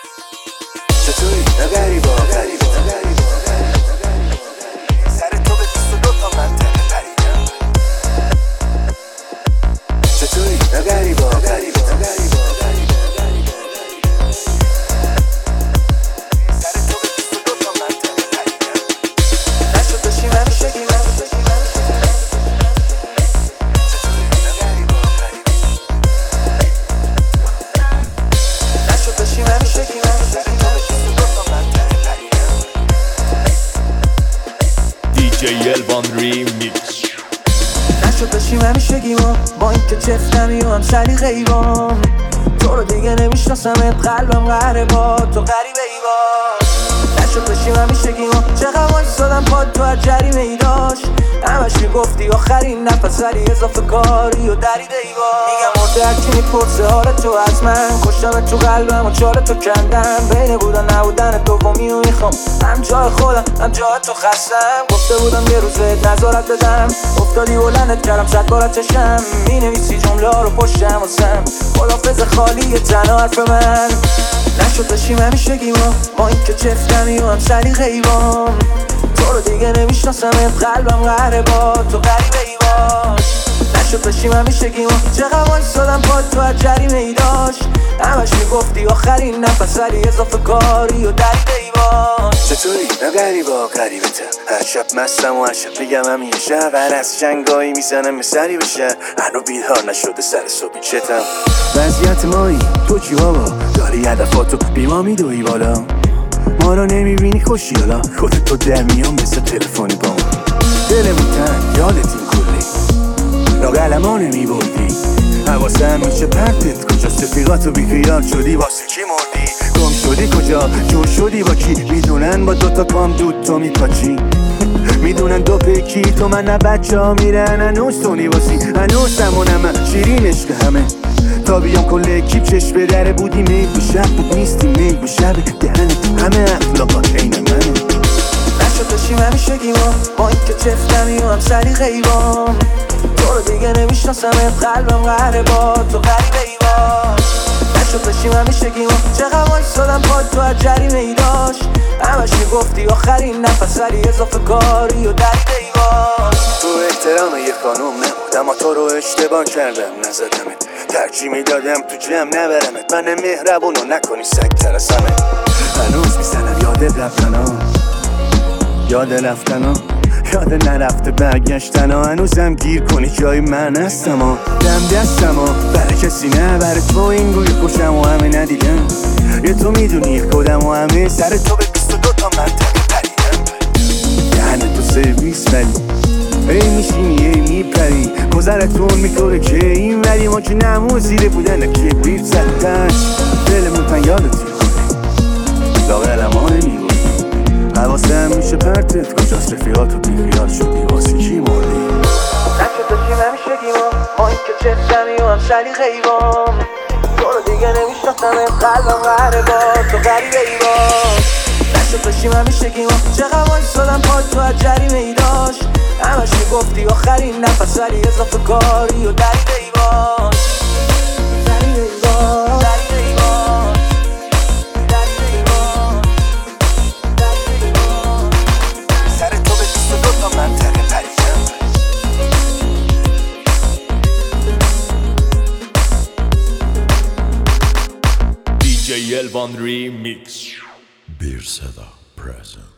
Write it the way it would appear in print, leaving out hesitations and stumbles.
چطوری؟ غریبا سر تو به 22 تا منطقه پریدم. چطوری؟ غریبا سر تو به 22 تا منطقه پریدم. نشد داشتیم همیشه گیمم. نشد داشتیم همیشه گیمم. سر تو به 22 تا منطقه پریدم. DJ Elvan Remix. نشد داشتیم همیشگیمو با اینکه چفتمی و هم سلیقه ای بام. تو رو دیگه نمیشناسمت، قلبم قهره با تو غریبه ای با. نشد داشتیم همیشگیمو چقدر وایسادم پاد تو هر جریمه ای داشت. همش میگفتی آخرین نفس ولی اضافه کاری و دریده ای با. میگم مرده هرکی میپرسه حال تو از من، کشتم تو قلبم و چال تو کندم. بین بودن نبودن دومی رو میخوام، هم جای خودم هم جای تو خستم. گفته بودم یه روز بهت نظارت بدم، افتادی بلندت کردم 100 بار چشم. مینویسی جمله ها رو پشتم واسم، خدافظ خالی تنها حرف من. نشد داشتیم همیشگیمو با اینکه چفتمی و هم سلیقه ای بام. تو رو دیگه نمیشناسمت، قلبم قهره با تو غریبه ای باش. نشد داشتیم همیشگیمو چقدر وایسادم پاد تو هر جریمه ای داشت. همش میگفتی آخرین نفس ولی اضافه کاری و دریده ای باش. چطوری؟ غریبا غریبته. هر شب مستم و هر شب بگم همین شب. هر از جنگایی میزنم سری بشه، هنو بیدار نشده سر صبحی چتم. وضعیت مایی تو چی بابا؟ داری هدفاتو بیما میدوی بالا. ما رو نمیبینی خوشی حالا، خودت تو در میام مثل تلفنی با ما. دلمون تنگ یادت این کلی، لاقلما نمیبردی. حواسم میشه پرتت کجاست، رفیقاتو بیخیال شدی واسه کی مردی. گم شدی کجا، جور شدی با کی. میدونن با دوتا پام دود تو میپاچی. میدونن دو پیکی تو من نه بچه ها میرن. هنوز تو نیواسی هنوز همونم شیرین عشق همه. تا بیام کل اکیب چشم به دره بودی میل به شب بود نیستی میل به شب دهنت همه اخلاقات عین منه. نشد داشتیم همیشگیمو با اینکه چفتمی و هم سلیقه ای بام. تو رو دیگه نمیشناسمت، قلبم قهره با تو غریبه ای باش. نشد داشتیم همیشگیمو چقدر وایسادم پاد تو هر جریمه ای داشت. همش میگفتی آخرین نفس ولی اضافه کاری و دریده ای باش. تو احترام یه خانوم نبود، اما تو رو اشتباه کردم نزدمت. ترجیح میدادم تو جمع نبرمت، من مهربونو نکنی سگ ترسمه. هنوز میزنم یاد رفتنا، یاد رفتنا، یاد نرفته برگشتنا. هنوزم گیر کنی جای من هستم دم دستم برای کسی نه، برای تو این گوی خوشم و همه ندیدم. یه تو میدونی خودم و همه سر تو به 22 تا منطقه پریدم. دهن تو سرویس ولی ای میشینی ای میپری، گذرتون میکنه که این ولی ما که نمو زیره بودن که بیت زدنش. دلمون تن یادتی کنی لاغلما نمیگوی. حواسم میشه پرتت کجاست، رفیقاتو بیخیال شدی واسه کی مردی. نشد داشتیم همیشگیمو با اینکه چفتمی و هم سلیقه ای بام. تو رو دیگه نمیشناسمت، قلبم قهره با تو غریبه ای باش. نشد داشتیم همیشگیمو چقدر وایسادم پاد تو هر جریمه ای داشت. همش میگفتی آخرین نفس ولی اضافه کاری و دریده ای باش. دریده ای باش، دریده ای باش، دریده ای باش، دریده ای باش. سر تو به 22 تا منطقه پریدم. DJ Elvan Remix. Bir Seda present.